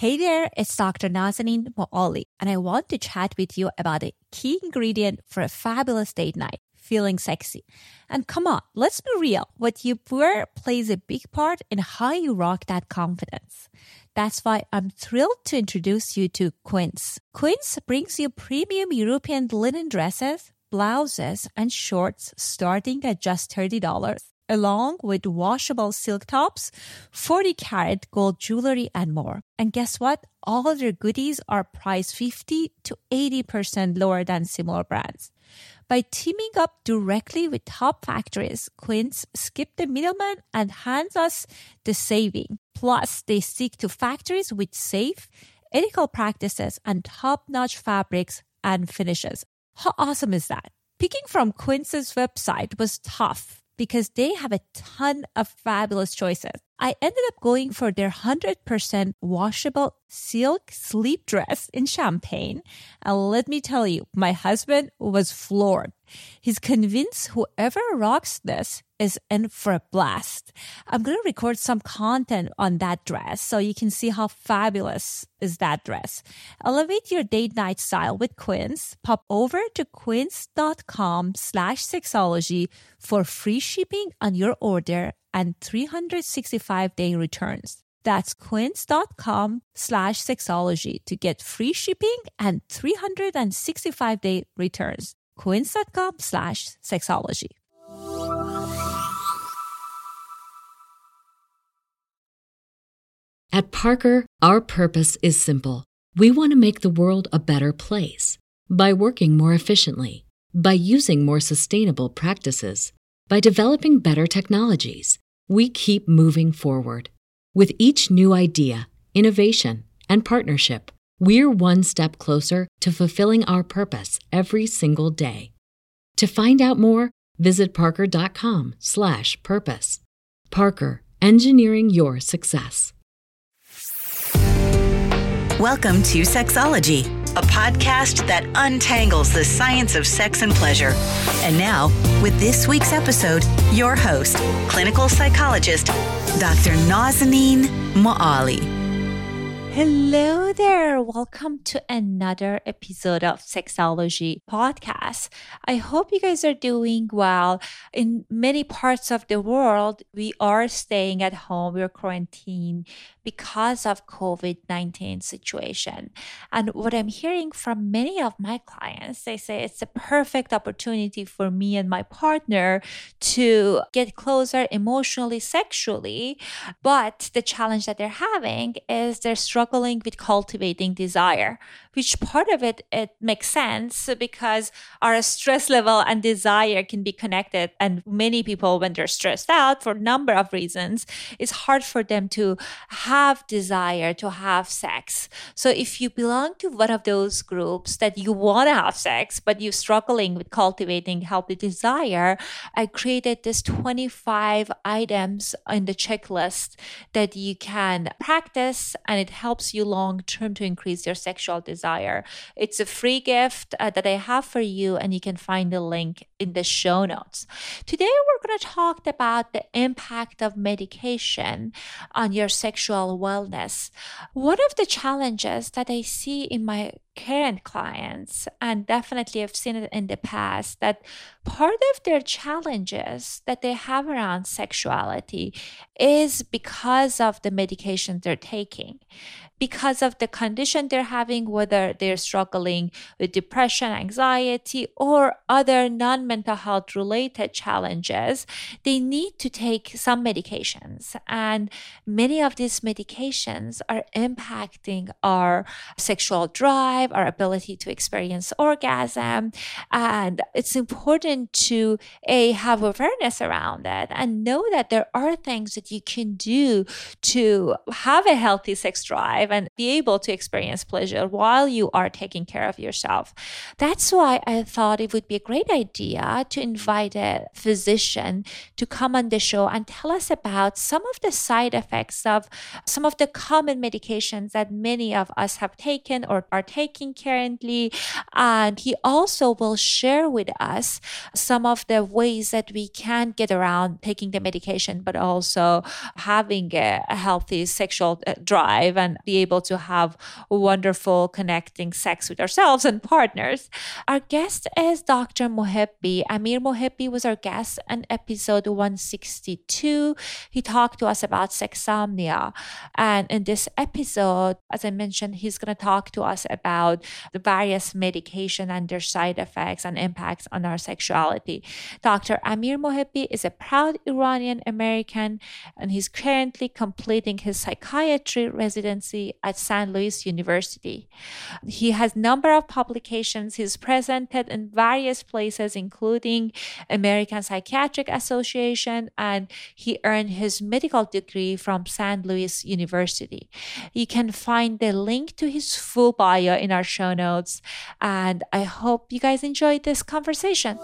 Hey there, it's Dr. Nazanin Moali, and I want to chat with you about a key ingredient for a fabulous date night, feeling sexy. And come on, let's be real. What you wear plays a big part in how you rock that confidence. That's why I'm thrilled to introduce you to Quince. Quince brings you premium European linen dresses, blouses, and shorts starting at just $30, along with washable silk tops, 40-karat gold jewelry, and more. And guess what? All of their goodies are priced 50 to 80% lower than similar brands. By teaming up directly with top factories, Quince skipped the middleman and hands us the saving. Plus, they stick to factories with safe, ethical practices and top-notch fabrics and finishes. How awesome is that? Picking from Quince's website was tough because they have a ton of fabulous choices. I ended up going for their 100% washable silk sleep dress in champagne. And let me tell you, my husband was floored. He's convinced whoever rocks this is in for a blast. I'm going to record some content on that dress so you can see how fabulous is that dress. Elevate your date night style with Quince. Pop over to quince.com/sexology for free shipping on your order and 365-day returns. That's quince.com/sexology to get free shipping and 365-day returns. Quince.com/sexology. At Parker, our purpose is simple. We want to make the world a better place by working more efficiently, by using more sustainable practices, by developing better technologies. We keep moving forward. With each new idea, innovation, and partnership, we're one step closer to fulfilling our purpose every single day. To find out more, visit parker.com/purpose. Parker, engineering your success. Welcome to Sexology, a podcast that untangles the science of sex and pleasure. And now, with this week's episode, your host, clinical psychologist, Dr. Nazanin Moali. Hello there. Welcome to another episode of Sexology Podcast. I hope you guys are doing well. In many parts of the world, we are staying at home. We're quarantined because of COVID-19 situation. And what I'm hearing from many of my clients, they say it's a perfect opportunity for me and my partner to get closer emotionally, sexually. But the challenge that they're having is they're struggling with cultivating desire, which part of it makes sense because our stress level and desire can be connected. And many people, when they're stressed out for a number of reasons, it's hard for them to have desire to have sex. So if you belong to one of those groups that you want to have sex, but you're struggling with cultivating healthy desire, I created this 25 items in the checklist that you can practice, and it helps you long-term to increase your sexual desire. It's a free gift that I have for you, and you can find the link in the show notes. Today, we're going to talk about the impact of medication on your sexual wellness. One of the challenges that I see in my current clients, and definitely I've seen it in the past, that part of their challenges that they have around sexuality is because of the medications they're taking, because of the condition they're having, whether they're struggling with depression, anxiety, or other non-mental health related challenges. They need to take some medications, and many of these medications are impacting our sexual drive, our ability to experience orgasm. And it's important to have awareness around it and know that there are things that you can do to have a healthy sex drive and be able to experience pleasure while you are taking care of yourself. That's why I thought it would be a great idea to invite a physician to come on the show and tell us about some of the side effects of some of the common medications that many of us have taken or are taking currently. And he also will share with us some of the ways that we can get around taking the medication, but also having a healthy sexual drive and be able to have wonderful connecting sex with ourselves and partners. Our guest is Dr. Mohebbi. Amir Mohebbi was our guest in episode 162. He talked to us about sexsomnia. And in this episode, as I mentioned, he's going to talk to us about the various medication and their side effects and impacts on our sexuality. Dr. Amir Mohebbi is a proud Iranian American, and he's currently completing his psychiatry residency at St. Louis University. He has a number of publications. He's presented in various places, including American Psychiatric Association, and he earned his medical degree from St. Louis University. You can find the link to his full bio in our show notes, and I hope you guys enjoyed this conversation.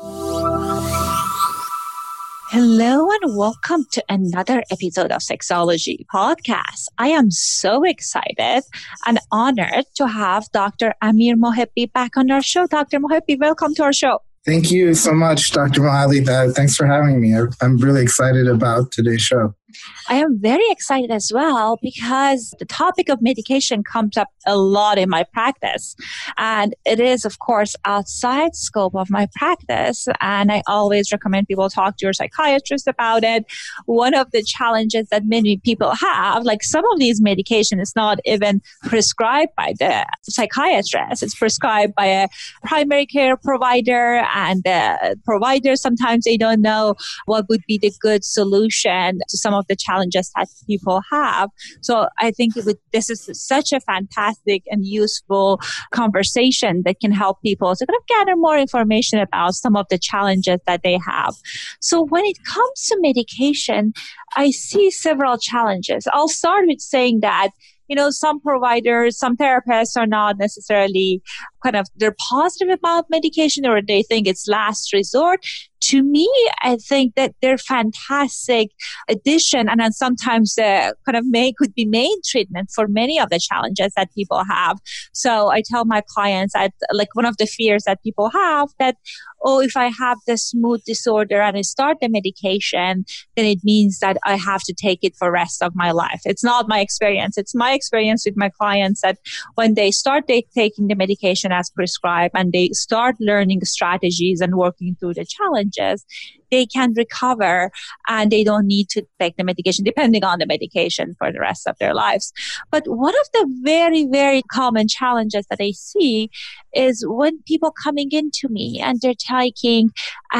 Hello and welcome to another episode of Sexology Podcast. I am so excited and honored to have Dr. Amir Mohebbi back on our show. Dr. Mohebbi, welcome to our show. Thank you so much, Dr. Mohali. Thanks for having me. I'm really excited about today's show. I am very excited as well because the topic of medication comes up a lot in my practice. And it is, of course, outside scope of my practice. And I always recommend people talk to your psychiatrist about it. One of the challenges that many people have, like some of these medication is not even prescribed by the psychiatrist. It's prescribed by a primary care provider, and the providers, sometimes they don't know what would be the good solution to some of the challenges that people have. So I think this is such a fantastic and useful conversation that can help people to kind of gather more information about some of the challenges that they have. So when it comes to medication, I see several challenges. I'll start with saying that some providers, some therapists are not necessarily they're positive about medication, or they think it's last resort. To me, I think that they're fantastic addition, and then sometimes could be main treatment for many of the challenges that people have. So I tell my clients that one of the fears that people have that, if I have this mood disorder and I start the medication, then it means that I have to take it for the rest of my life. It's not my experience. It's my experience with my clients that when they start taking the medication as prescribed and they start learning strategies and working through the challenges, they can recover and they don't need to take the medication, depending on the medication, for the rest of their lives. But one of the very, very common challenges that I see is when people coming into me and they're taking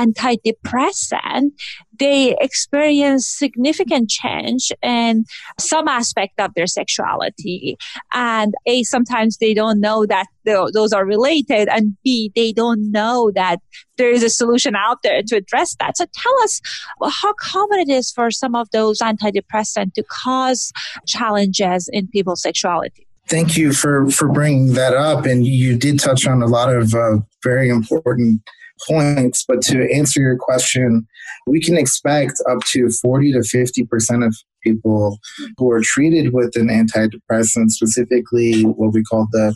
antidepressant, they experience significant change in some aspect of their sexuality. And A, sometimes they don't know that those are related, and B, they don't know that there is a solution out there to address that. So tell us how common it is for some of those antidepressants to cause challenges in people's sexuality. Thank you for bringing that up. And you did touch on a lot of very important points. But to answer your question, we can expect up to 40 to 50% of people who are treated with an antidepressant, specifically what we call the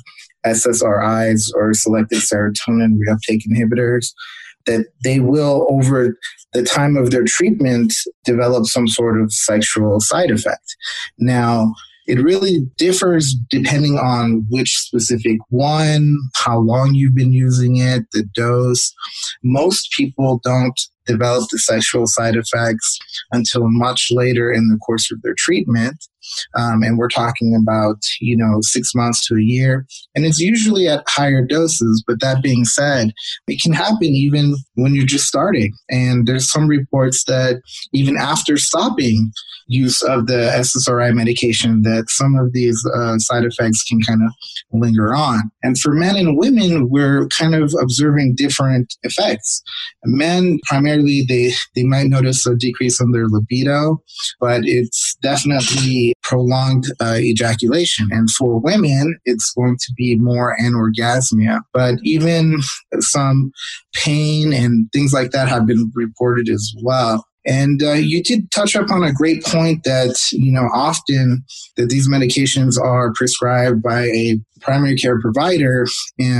SSRIs, or selective serotonin reuptake inhibitors, that they will, over the time of their treatment, develop some sort of sexual side effect. Now, it really differs depending on which specific one, how long you've been using it, the dose. Most people don't develop the sexual side effects until much later in the course of their treatment. And we're talking about, 6 months to a year. And it's usually at higher doses. But that being said, it can happen even when you're just starting. And there's some reports that even after stopping use of the SSRI medication, that some of these side effects can kind of linger on. And for men and women, we're kind of observing different effects. Men, primarily, they might notice a decrease in their libido, but it's definitely prolonged ejaculation. And for women, it's going to be more anorgasmia. But even some pain and things like that have been reported as well. And you did touch upon a great point that, often that these medications are prescribed by a primary care provider, and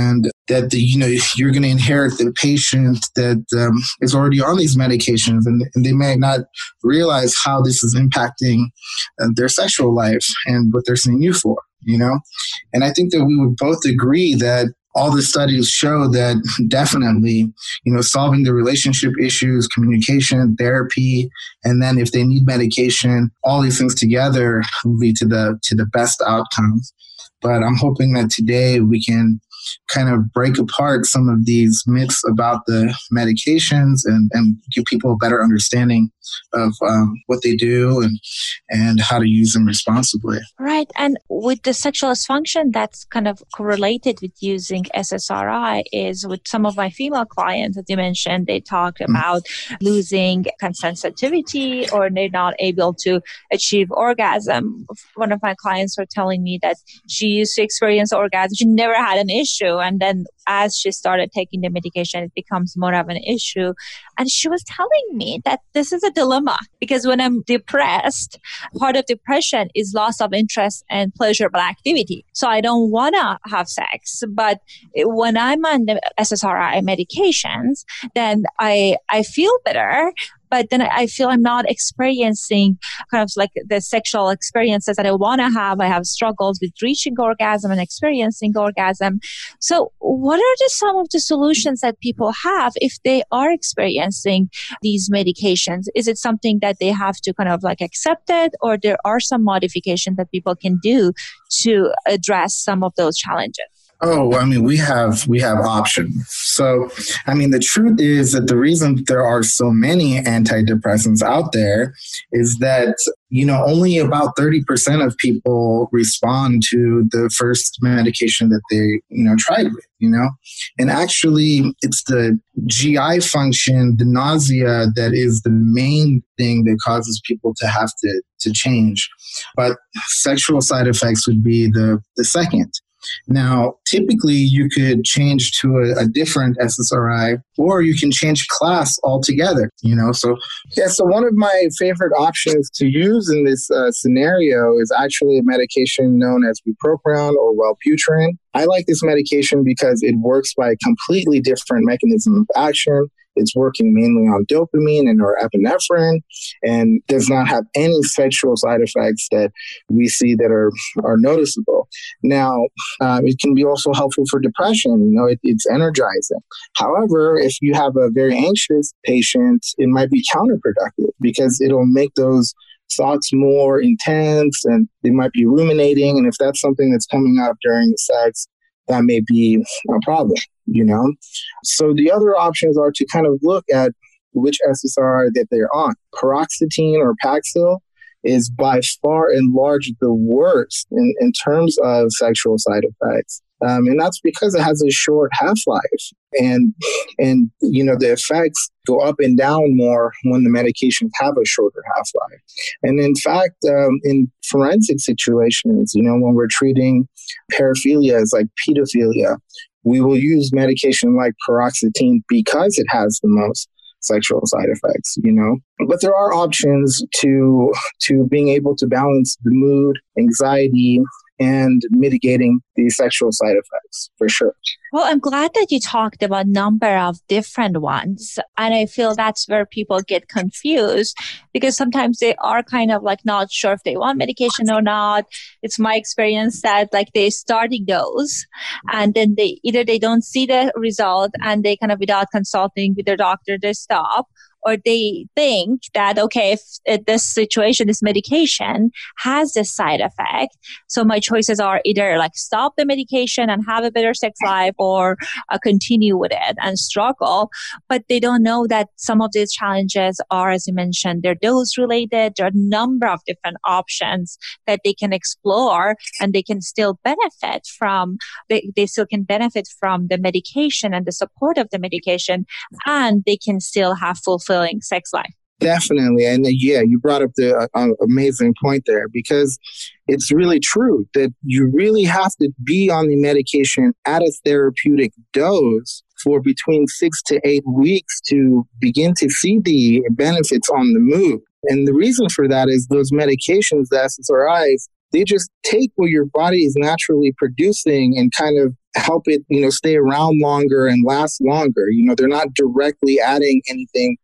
that you're going to inherit the patient that is already on these medications, and they may not realize how this is impacting their sexual life and what they're seeing you for, And I think that we would both agree that all the studies show that definitely, solving the relationship issues, communication, therapy, and then if they need medication, all these things together will lead to the best outcomes. But I'm hoping that today we can kind of break apart some of these myths about the medications and give people a better understanding of what they do and how to use them responsibly. Right. And with the sexual dysfunction that's kind of correlated with using SSRI is with some of my female clients, as you mentioned, they talk about losing sensitivity or they're not able to achieve orgasm. One of my clients were telling me that she used to experience orgasm. She never had an issue. And then as she started taking the medication, it becomes more of an issue. And she was telling me that this is a dilemma because when I'm depressed, part of depression is loss of interest and pleasurable activity. So I don't want to have sex. But when I'm on the SSRI medications, then I feel better. But then I feel I'm not experiencing kind of like the sexual experiences that I want to have. I have struggles with reaching orgasm and experiencing orgasm. So what are some of the solutions that people have if they are experiencing these medications? Is it something that they have to kind of like accept it, or there are some modifications that people can do to address some of those challenges? Oh, I mean, we have options. So, I mean, the truth is that the reason there are so many antidepressants out there is that, only about 30% of people respond to the first medication that they, tried with, And actually, it's the GI function, the nausea, that is the main thing that causes people to have to change. But sexual side effects would be the second. Now, typically, you could change to a different SSRI, or you can change class altogether, So one of my favorite options to use in this scenario is actually a medication known as bupropion or Wellbutrin. I like this medication because it works by a completely different mechanism of action. It's working mainly on dopamine and norepinephrine and does not have any sexual side effects that we see that are noticeable. Now, it can be also helpful for depression. It's energizing. However, if you have a very anxious patient, it might be counterproductive because it'll make those thoughts more intense and they might be ruminating. And if that's something that's coming up during sex, that may be a problem, So the other options are to kind of look at which SSRI that they're on. Paroxetine or Paxil is by far and large the worst in terms of sexual side effects. And that's because it has a short half-life. And the effects go up and down more when the medications have a shorter half-life. And in fact, in forensic situations, when we're treating paraphilias like pedophilia, we will use medication like paroxetine because it has the most sexual side effects, But there are options to being able to balance the mood, anxiety, and mitigating these sexual side effects, for sure. Well, I'm glad that you talked about a number of different ones. And I feel that's where people get confused because sometimes they are kind of like not sure if they want medication or not. It's my experience that like they're starting those and then they don't see the result and they kind of without consulting with their doctor, they stop. Or they think that, okay, if this situation, this medication has this side effect, so my choices are either like stop the medication and have a better sex life or continue with it and struggle. But they don't know that some of these challenges are, as you mentioned, they're dose related. There are a number of different options that they can explore and they can still benefit from, they still can benefit from the medication and the support of the medication, and they can still have fulfilling sex life. Definitely. And you brought up the amazing point there because it's really true that you really have to be on the medication at a therapeutic dose for between 6 to 8 weeks to begin to see the benefits on the mood. And the reason for that is those medications, the SSRIs, They just take what your body is naturally producing and kind of help it, stay around longer and last longer. They're not directly adding anything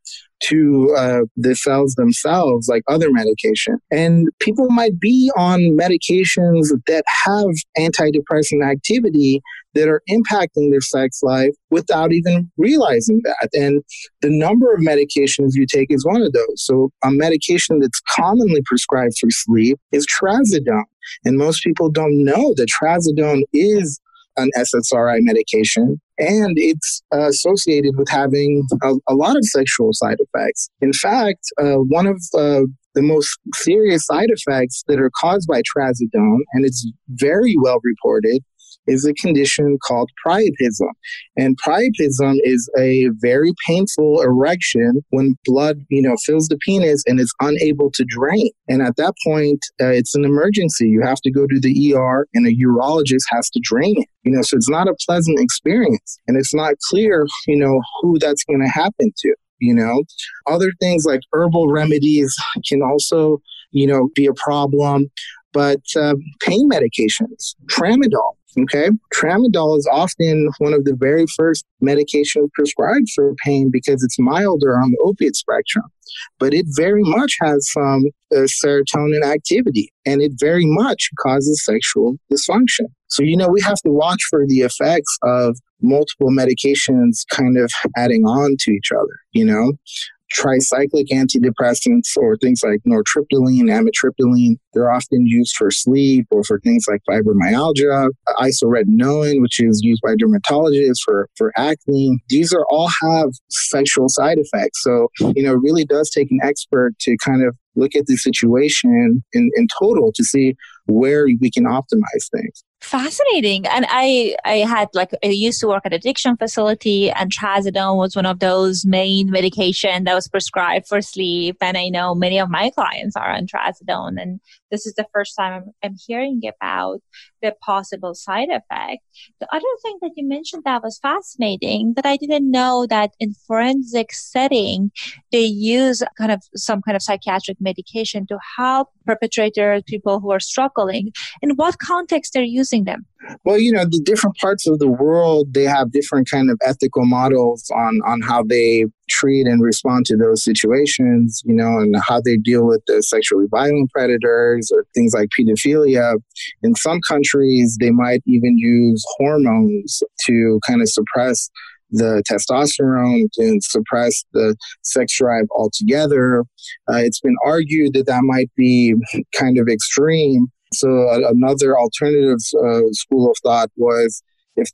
to the cells themselves like other medication. And people might be on medications that have antidepressant activity that are impacting their sex life without even realizing that. And the number of medications you take is one of those. So a medication that's commonly prescribed for sleep is trazodone. And most people don't know that trazodone is an SSRI medication, and it's associated with having a lot of sexual side effects. In fact, one of the most serious side effects that are caused by trazodone, and it's very well reported, is a condition called priapism. And priapism is a very painful erection when blood, fills the penis and is unable to drain. And at that point, it's an emergency. You have to go to the ER and a urologist has to drain it. So it's not a pleasant experience. And it's not clear, who that's going to happen to. Other things like herbal remedies can also, be a problem. But pain medications, tramadol. Okay. Tramadol is often one of the very first medications prescribed for pain because it's milder on the opiate spectrum, but it very much has some serotonin activity, and it very much causes sexual dysfunction. So, we have to watch for the effects of multiple medications kind of adding on to each other, Tricyclic antidepressants or things like nortriptyline, amitriptyline, they're often used for sleep or for things like fibromyalgia. Isoretinoin, which is used by dermatologists for acne. These are all have sexual side effects. So, it really does take an expert to kind of look at the situation in total to see where we can optimize things. Fascinating. And I used to work at an addiction facility, and trazodone was one of those main medication that was prescribed for sleep. And I know many of my clients are on trazodone, and this is the first time I'm hearing about the possible side effect. The other thing that you mentioned that was fascinating, that I didn't know that in forensic setting, they use some kind of psychiatric medication to help perpetrators, people who are struggling. In what context they're using them? Well, the different parts of the world, they have different kind of ethical models on how they treat and respond to those situations, and how they deal with the sexually violent predators or things like pedophilia. In some countries, they might even use hormones to kind of suppress the testosterone and suppress the sex drive altogether. It's been argued that might be kind of extreme. So another alternative school of thought was if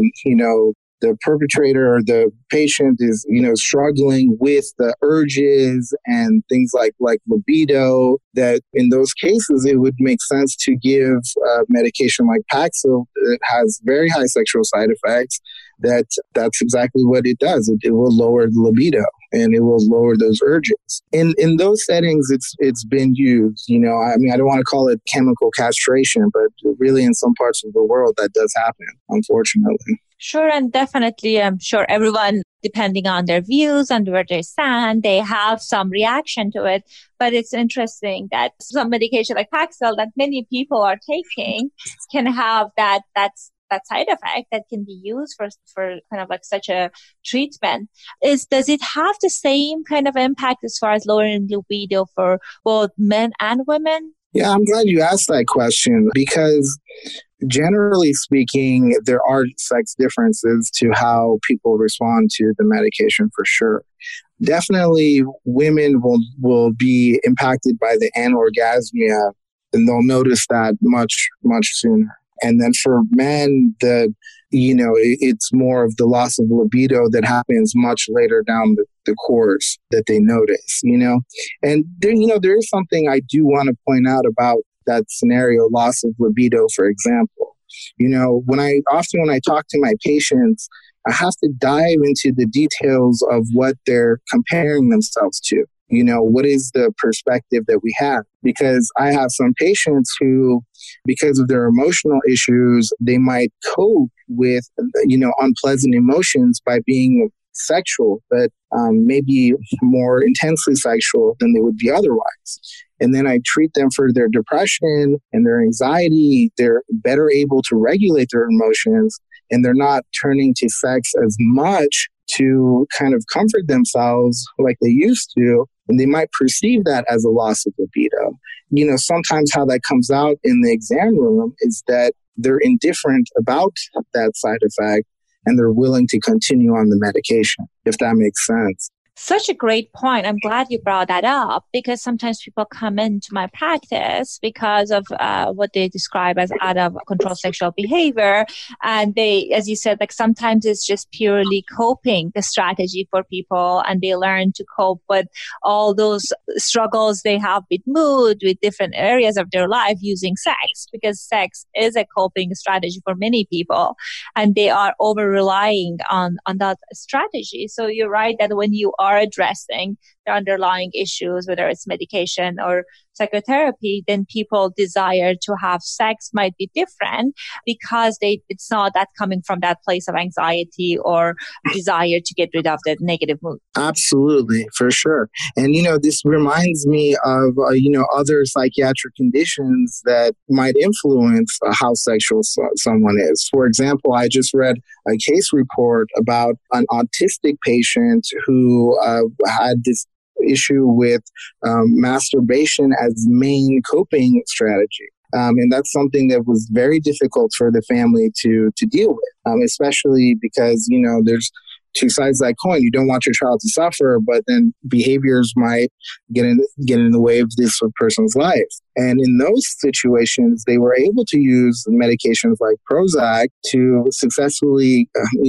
the perpetrator or the patient is, struggling with the urges and things like libido, that in those cases, it would make sense to give medication like Paxil that has very high sexual side effects. That's exactly what it does. It will lower the libido and it will lower those urges. In those settings, it's been used. I don't want to call it chemical castration, but really in some parts of the world that does happen, unfortunately. Sure, and definitely, I'm sure everyone, depending on their views and where they stand, they have some reaction to it. But it's interesting that some medication like Paxil that many people are taking can have that side effect that can be used for kind of like such a treatment. Does it have the same kind of impact as far as lowering libido for both men and women? Yeah, I'm glad you asked that question because generally speaking, there are sex differences to how people respond to the medication for sure. Definitely women will be impacted by the anorgasmia, and they'll notice that much, much sooner. And then for men, it's more of the loss of libido that happens much later down the course that they notice, And there is something I do want to point out about that scenario, loss of libido, for example. When I talk to my patients, I have to dive into the details of what they're comparing themselves to. What is the perspective that we have? Because I have some patients who, because of their emotional issues, they might cope with, unpleasant emotions by being sexual, but maybe more intensely sexual than they would be otherwise. and then I treat them for their depression and their anxiety, they're better able to regulate their emotions, and they're not turning to sex as much to kind of comfort themselves like they used to. And they might perceive that as a loss of libido. Sometimes how that comes out in the exam room is that they're indifferent about that side effect and they're willing to continue on the medication, if that makes sense. Such a great point. I'm glad you brought that up, because sometimes people come into my practice because of what they describe as out of control sexual behavior. And they, as you said, like sometimes it's just purely coping, the strategy for people, and they learn to cope with all those struggles they have with mood, with different areas of their life using sex, because sex is a coping strategy for many people, and they are over relying on that strategy. So you're right that when you are addressing the underlying issues, whether it's medication or psychotherapy, then people desire to have sex might be different, because it's not that coming from that place of anxiety or desire to get rid of the negative mood. Absolutely, for sure. And, this reminds me of, other psychiatric conditions that might influence how sexual someone is. For example, I just read a case report about an autistic patient who had this issue with masturbation as main coping strategy. And that's something that was very difficult for the family to deal with, especially because, there's two sides of that coin. You don't want your child to suffer, but then behaviors might get in the way of this person's life. And in those situations, they were able to use medications like Prozac to successfully,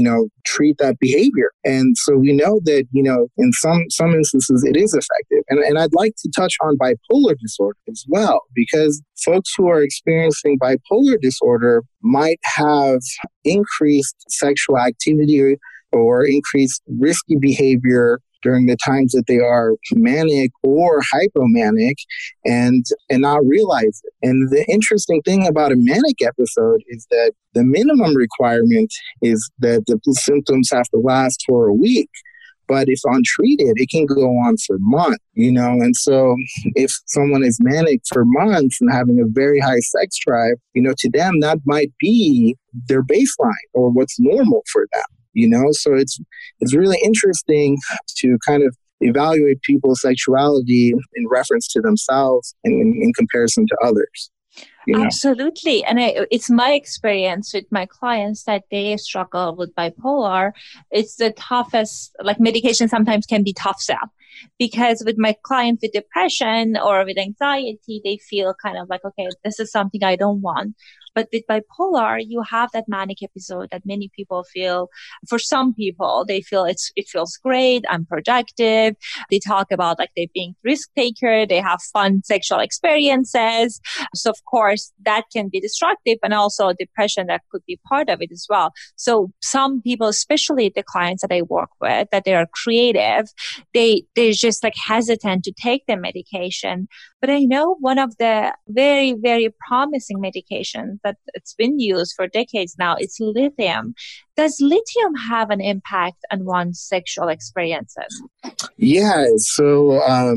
treat that behavior. And so we know that, in some instances, it is effective. And I'd like to touch on bipolar disorder as well, because folks who are experiencing bipolar disorder might have increased sexual activity or increased risky behavior during the times that they are manic or hypomanic and not realize it. And the interesting thing about a manic episode is that the minimum requirement is that the symptoms have to last for a week. But if untreated, it can go on for months, and so if someone is manic for months and having a very high sex drive, to them, that might be their baseline or what's normal for them. So it's really interesting to kind of evaluate people's sexuality in reference to themselves and in comparison to others. Absolutely. And it's my experience with my clients that they struggle with bipolar. It's the toughest, like medication sometimes can be tough sell. Because with my client with depression or with anxiety, they feel kind of like, okay, this is something I don't want. But with bipolar, you have that manic episode that many people feel. For some people, they feel it feels great. I'm productive. They talk about like they being risk taker. They have fun sexual experiences. So of course, that can be destructive, and also depression that could be part of it as well. So some people, especially the clients that I work with, that they are creative, they're just like hesitant to take the medication. But I know one of the very, very promising medications that it's been used for decades now is lithium. Does lithium have an impact on one's sexual experiences? Yeah, so,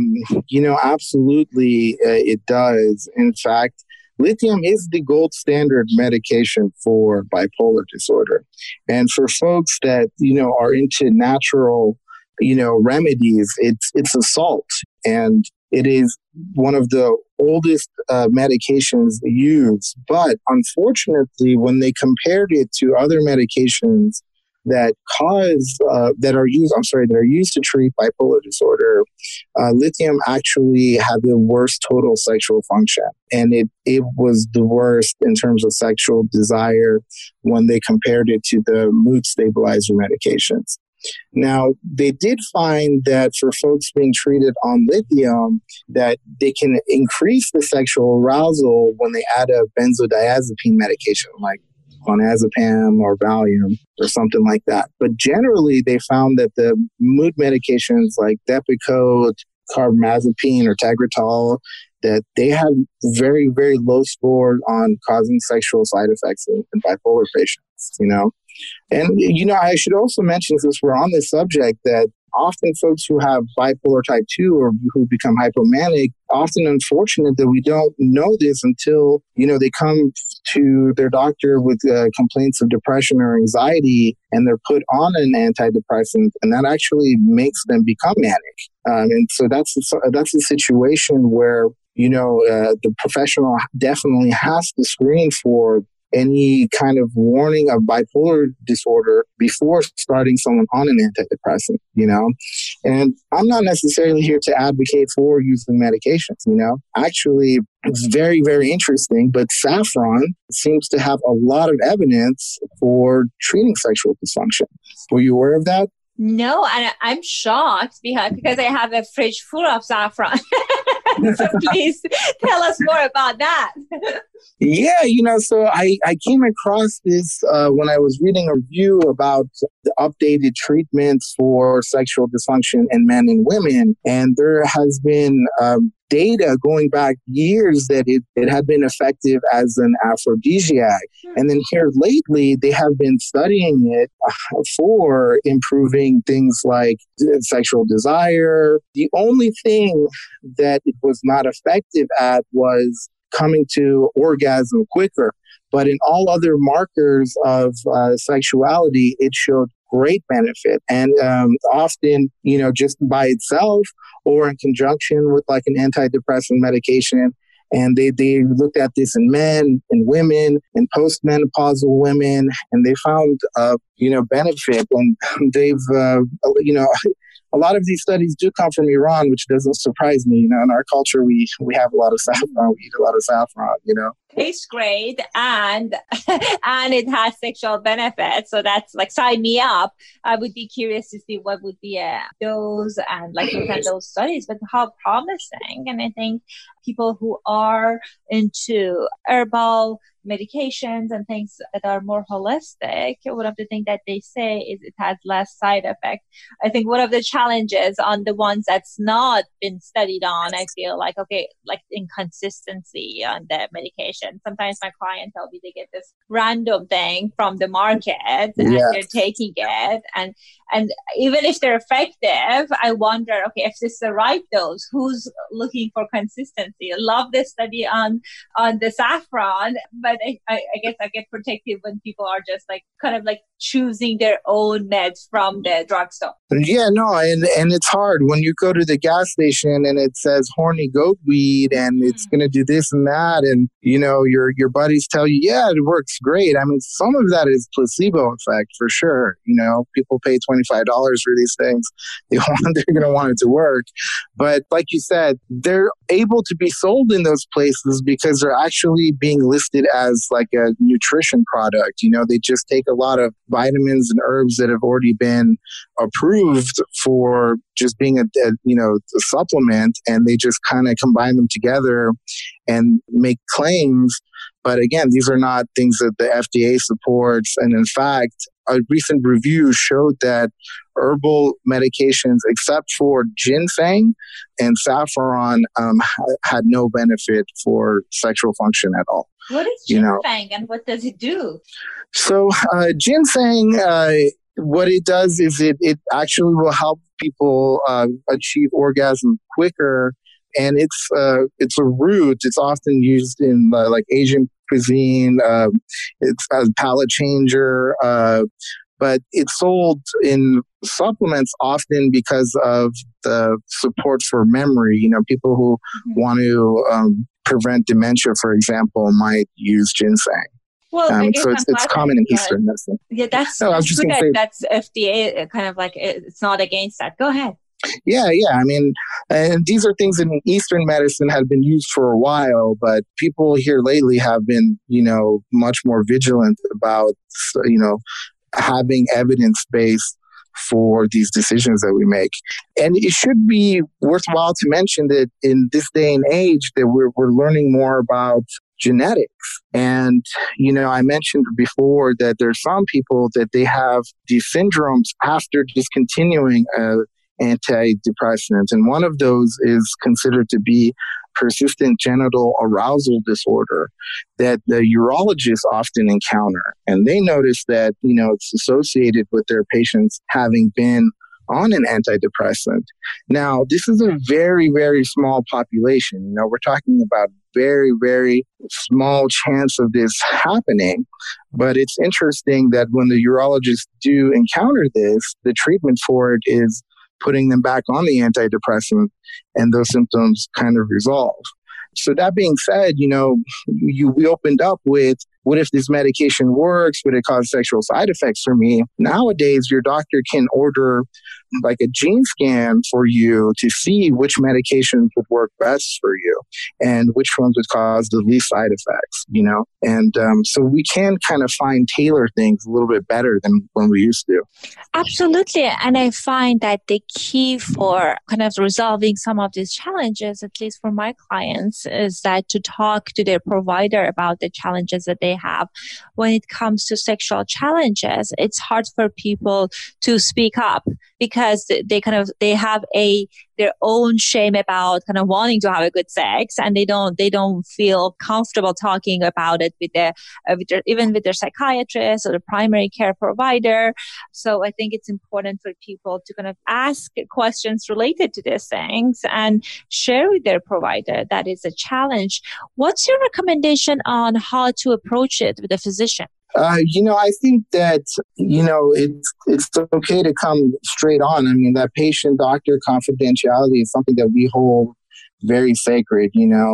absolutely it does. In fact, lithium is the gold standard medication for bipolar disorder. And for folks that, are into natural, remedies, it's a salt. And it is one of the oldest medications used. But unfortunately, when they compared it to other medications that are used to treat bipolar disorder, lithium actually had the worst total sexual function. And it was the worst in terms of sexual desire when they compared it to the mood stabilizer medications. Now, they did find that for folks being treated on lithium, that they can increase the sexual arousal when they add a benzodiazepine medication like clonazepam or Valium or something like that. But generally, they found that the mood medications like Depakote, carbamazepine, or Tegretol, that they had very, very low score on causing sexual side effects in bipolar patients, And, I should also mention, since we're on this subject, that often folks who have bipolar type 2 or who become hypomanic, often unfortunate that we don't know this until, they come to their doctor with complaints of depression or anxiety, and they're put on an antidepressant, and that actually makes them become manic. And so that's a situation where, the professional definitely has to screen for any kind of warning of bipolar disorder before starting someone on an antidepressant, And I'm not necessarily here to advocate for using medications, Actually, it's very, very interesting, but saffron seems to have a lot of evidence for treating sexual dysfunction. Were you aware of that? No, and I'm shocked because I have a fridge full of saffron. So please tell us more about that. Yeah, so I came across this when I was reading a review about the updated treatments for sexual dysfunction in men and women. And there has been data going back years that it had been effective as an aphrodisiac. And then here lately, they have been studying it for improving things like sexual desire. The only thing that it was not effective at was coming to orgasm quicker. But in all other markers of sexuality, it showed great benefit. And often, just by itself or in conjunction with like an antidepressant medication. And they looked at this in men, in women, in postmenopausal women, and they found, benefit. And they've, a lot of these studies do come from Iran, which doesn't surprise me. In our culture, we have a lot of saffron. We eat a lot of saffron, Tastes great and it has sexual benefits. So that's like, sign me up. I would be curious to see what would be a dose and like look at those studies, but how promising. And I think people who are into herbal medications and things that are more holistic, one of the things that they say is it has less side effect. I think one of the challenges on the ones that's not been studied on, I feel like, inconsistency on the medication. Sometimes my clients tell me they get this random thing from the market and they're taking it. And even if they're effective, I wonder, if this is the right dose, who's looking for consistency? I love this study on the saffron, but I guess I get protective when people are just like kind of like choosing their own meds from the drugstore. Yeah, no, and it's hard when you go to the gas station and it says horny goat weed and it's going to do this and that, and your buddies tell you, yeah, it works great. I mean, some of that is placebo effect for sure. People pay $25 for these things. They're going to want it to work, but like you said, they're able to be sold in those places because they're actually being listed as like a nutrition product. They just take a lot of vitamins and herbs that have already been approved for just being a supplement, and they just kind of combine them together and make claims. But again, these are not things that the FDA supports. And in fact, a recent review showed that herbal medications, except for ginseng and saffron, had no benefit for sexual function at all. What is ginseng and what does it do? So ginseng, what it does is it actually will help people achieve orgasm quicker. And it's a root. It's often used in like Asian cuisine. It's a palate changer, but it's sold in supplements often because of the support for memory. People who want to prevent dementia, for example, might use ginseng. Well, so it's common in Eastern medicine. Yeah, that's good. That's FDA kind of like it's not against that. Go ahead. Yeah. I mean, and these are things in Eastern medicine have been used for a while, but people here lately have been, much more vigilant about, having evidence based for these decisions that we make. And it should be worthwhile to mention that in this day and age that we're learning more about genetics. And, I mentioned before that there's some people that they have these syndromes after discontinuing antidepressants. And one of those is considered to be persistent genital arousal disorder that the urologists often encounter. And they notice that, it's associated with their patients having been on an antidepressant. Now, this is a very, very small population. We're talking about very, very small chance of this happening. But it's interesting that when the urologists do encounter this, the treatment for it is putting them back on the antidepressant, and those symptoms kind of resolve. So that being said, we opened up with, what if this medication works? Would it cause sexual side effects for me? Nowadays, your doctor can order like a gene scan for you to see which medications would work best for you and which ones would cause the least side effects, And so we can kind of tailor things a little bit better than when we used to. Absolutely. And I find that the key for kind of resolving some of these challenges, at least for my clients, is that to talk to their provider about the challenges that they have. When it comes to sexual challenges, it's hard for people to speak up because they have their own shame about kind of wanting to have a good sex, and they don't feel comfortable talking about it even with their psychiatrist or the primary care provider. So I think it's important for people to kind of ask questions related to these things and share with their provider that is a challenge. What's your recommendation on how to approach it with a physician? I think that, it's okay to come straight on. I mean, that patient-doctor confidentiality is something that we hold very sacred,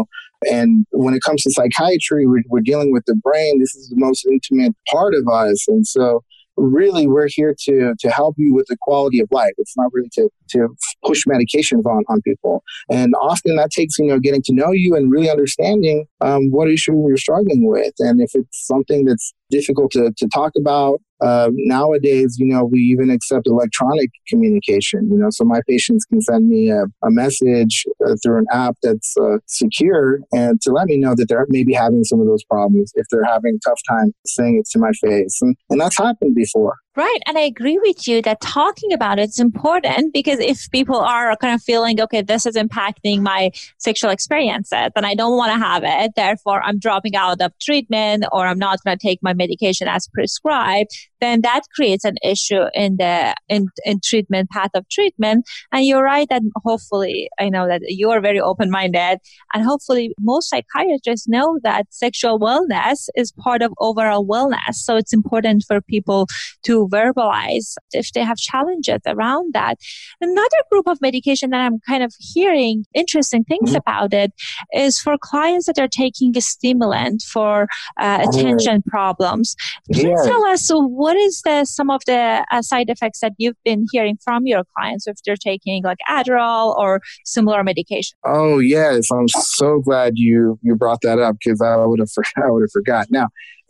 And when it comes to psychiatry, we're dealing with the brain. This is the most intimate part of us. And so really, we're here to help you with the quality of life. It's not really to push medications on people. And often that takes, getting to know you and really understanding what issue you're struggling with. And if it's something that's difficult to talk about, nowadays, we even accept electronic communication, so my patients can send me a message through an app that's secure and to let me know that they're maybe having some of those problems if they're having a tough time saying it to my face. And that's happened before. Right. And I agree with you that talking about it's important, because if people are kind of feeling, okay, this is impacting my sexual experiences, then I don't want to have it. Therefore, I'm dropping out of treatment, or I'm not going to take my medication as prescribed, then that creates an issue in the in treatment path of treatment. And you're right that hopefully, I know that you are very open-minded, and hopefully most psychiatrists know that sexual wellness is part of overall wellness. So it's important for people to verbalize if they have challenges around that. Another group of medication that I'm kind of hearing interesting things about it is for clients that are taking a stimulant for attention problems. Please tell us, what is some of the side effects that you've been hearing from your clients if they're taking like Adderall or similar medication? Oh, yes. I'm so glad you brought that up, because I would have forgot. Now,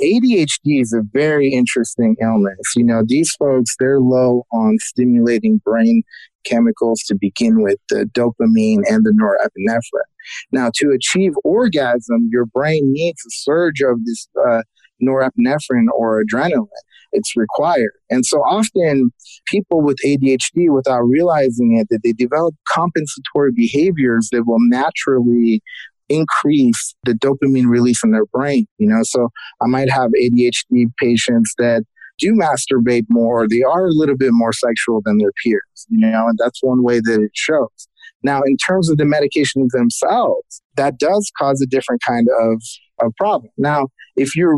ADHD is a very interesting illness. These folks, they're low on stimulating brain chemicals to begin with, the dopamine and the norepinephrine. Now, to achieve orgasm, your brain needs a surge of this norepinephrine or adrenaline. It's required. And so often people with ADHD, without realizing it, that they develop compensatory behaviors that will naturally increase the dopamine release in their brain. So I might have ADHD patients that do masturbate more. They are a little bit more sexual than their peers, and that's one way that it shows. Now, in terms of the medications themselves, that does cause a different kind of problem. Now, if you're,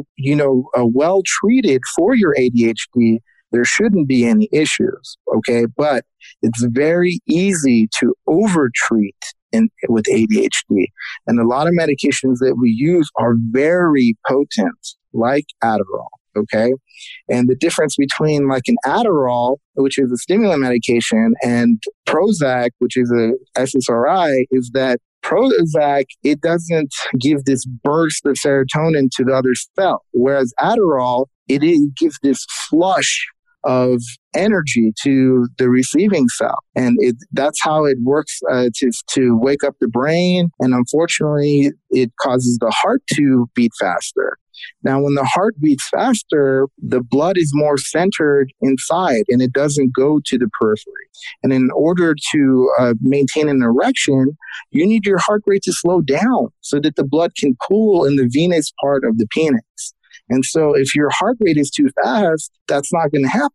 well treated for your ADHD, there shouldn't be any issues, okay? But it's very easy to overtreat with ADHD. And a lot of medications that we use are very potent, like Adderall, okay? And the difference between like an Adderall, which is a stimulant medication, and Prozac, which is a SSRI, is that Prozac, it doesn't give this burst of serotonin to the other cell, whereas Adderall, it gives this flush of energy to the receiving cell. And that's how it works to wake up the brain. And unfortunately, it causes the heart to beat faster. Now, when the heart beats faster, the blood is more centered inside and it doesn't go to the periphery. And in order to maintain an erection, you need your heart rate to slow down so that the blood can pool in the venous part of the penis. And so if your heart rate is too fast, that's not going to happen.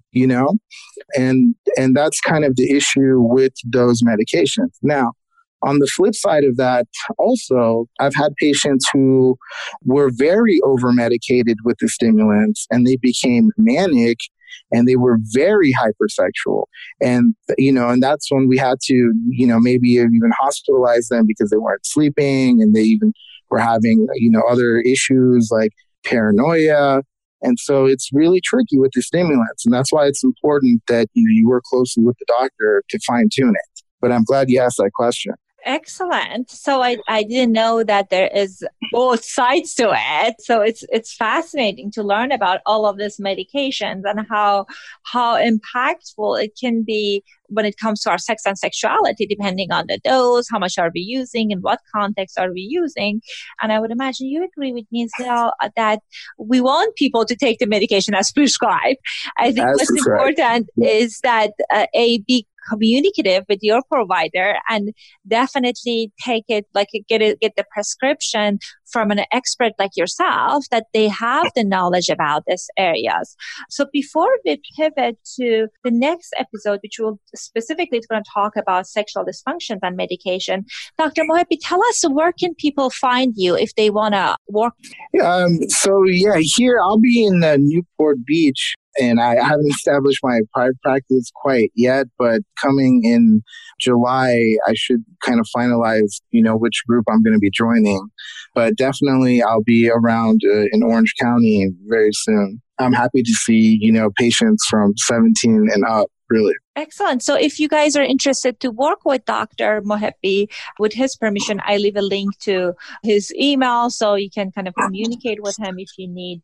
and that's kind of the issue with those medications. Now, on the flip side of that, also, I've had patients who were very over-medicated with the stimulants and they became manic and they were very hypersexual. And, and that's when we had to, maybe even hospitalize them because they weren't sleeping and they even were having, other issues like paranoia. And so it's really tricky with the stimulants. And that's why it's important that, you work closely with the doctor to fine tune it. But I'm glad you asked that question. Excellent. So I didn't know that there is both sides to it. So it's fascinating to learn about all of these medications and how impactful it can be when it comes to our sex and sexuality, depending on the dose, how much are we using, in what context are we using. And I would imagine you agree with me as well that we want people to take the medication as prescribed. I think what's important is that be communicative with your provider and definitely take it, get the prescription from an expert like yourself, that they have the knowledge about these areas. So before we pivot to the next episode, which will specifically going to talk about sexual dysfunctions and medication, Dr. Mohebbi, tell us, where can people find you if they want to work? Here I'll be in Newport Beach. And I haven't established my private practice quite yet, but coming in July, I should kind of finalize, which group I'm going to be joining. But definitely I'll be around in Orange County very soon. I'm happy to see, patients from 17 and up, really. Excellent. So if you guys are interested to work with Dr. Mohebbi, with his permission, I leave a link to his email so you can kind of communicate with him if you need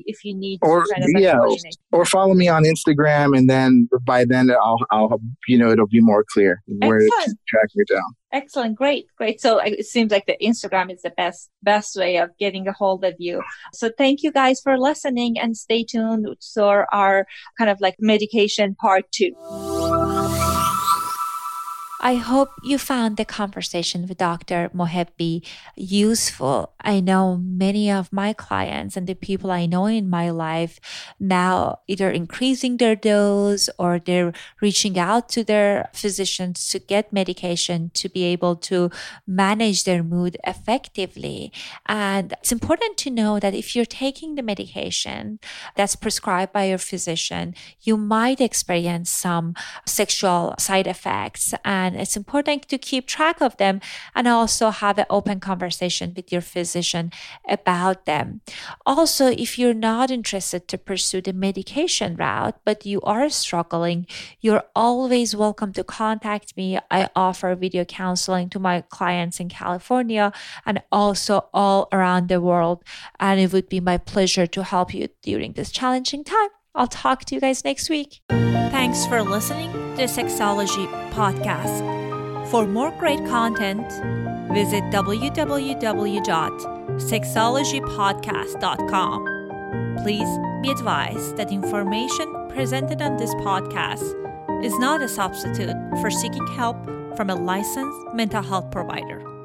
or follow me on Instagram, and then by then I'll it'll be more clear where to track me down. Excellent. Great. So it seems like the Instagram is the best way of getting a hold of you. So thank you guys for listening, and stay tuned for our kind of medication part 2. I hope you found the conversation with Dr. Mohebbi useful. I know many of my clients and the people I know in my life now either increasing their dose or they're reaching out to their physicians to get medication to be able to manage their mood effectively. And it's important to know that if you're taking the medication that's prescribed by your physician, you might experience some sexual side effects, and it's important to keep track of them and also have an open conversation with your physician about them. Also, if you're not interested to pursue the medication route, but you are struggling, you're always welcome to contact me. I offer video counseling to my clients in California and also all around the world. And it would be my pleasure to help you during this challenging time. I'll talk to you guys next week. Thanks for listening to the Sexology Podcast. For more great content, visit www.sexologypodcast.com. Please be advised that information presented on this podcast is not a substitute for seeking help from a licensed mental health provider.